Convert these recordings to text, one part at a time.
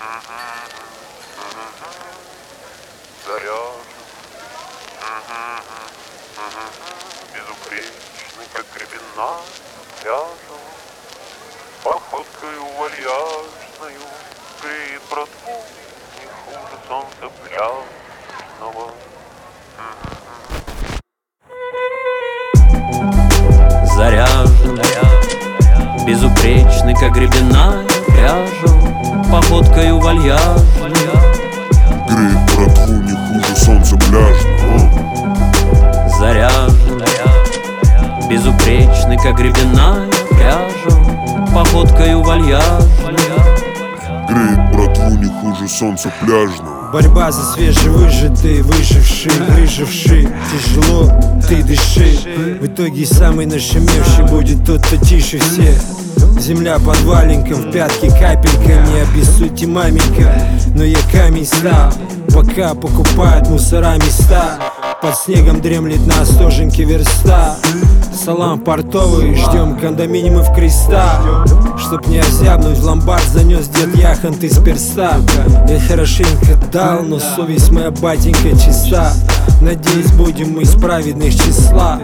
Заряжен, безупречный, как гребена, ряжен, походкою вальяжною греет братву не хуже солнца пляжного. Заряжен, безупречный, как гребена, ряжен, походкою вальяжной греет братву не хуже солнца пляжного. Заряжен, безупречный, как гребена, ряжен, походкою вальяжной греет братву не хуже солнца пляжного. Борьба за свежевыжатые, выживший. Тяжело, ты дыши. В итоге самый нашумевший будет тот, кто тише всех. Земля под валенком, в пятки капелька. Не обессудьте, маменька, но я камень стал. Пока покупают мусора места, под снегом дремлет на остоженке верста. Салам портовый, ждем кондоминиумы в креста. Чтоб не озябнуть, в ломбард занес дед яхонт из перста. Я хорошенько дал, но совесть моя, батенька, чиста. Надеюсь, будем мы из праведных числа.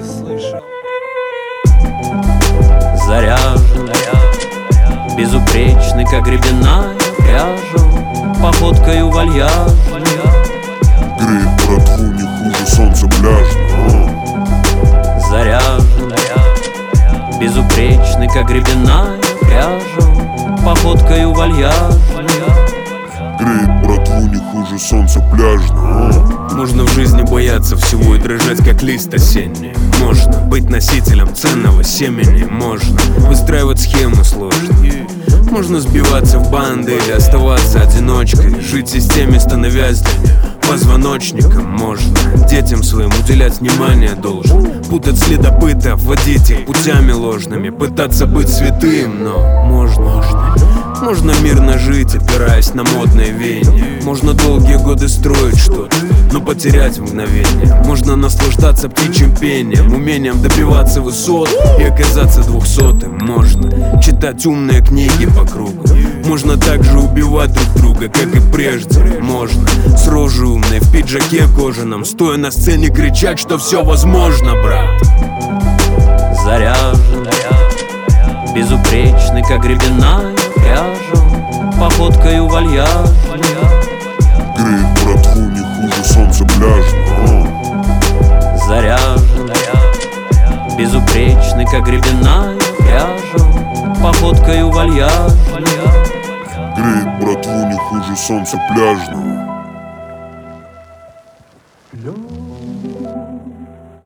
Заряжен, безупречный, как гребена, ряжен, походкою вальяжной Греет братву не хуже солнца пляжного. Заряжен, безупречный, как гребена, ряжен, походкою вальяжной Греет братву не хуже солнца пляжного. Можно в жизни бояться всего и дрожать, как лист осенний. Можно быть носителем ценного семени. Можно выстраивать схемы сложные. Можно сбиваться в банды или оставаться одиночкой. Жить в системе, становясь для них позвоночником. Можно детям своим уделять внимание должен. Путать следопытов, водить их путями ложными. Пытаться быть святым, но можно мирно жить, опираясь на модные веяния. Можно долгие годы строить что-то, но потерять мгновение. Можно наслаждаться птичьим пением, умением добиваться высот и оказаться 200-м. Можно читать умные книги по кругу. Можно также убивать друг друга, как и прежде. Можно с рожей умной в пиджаке кожаном, стоя на сцене, кричать, что все возможно, брат. Заряжен, безупречный, как гребена, ряжен, походкою вальяжной Греет братву не хуже солнца пляжного. Заряжен, безупречный, как гребена, ряжен, походкою вальяжной Греет братву не хуже солнца пляжного.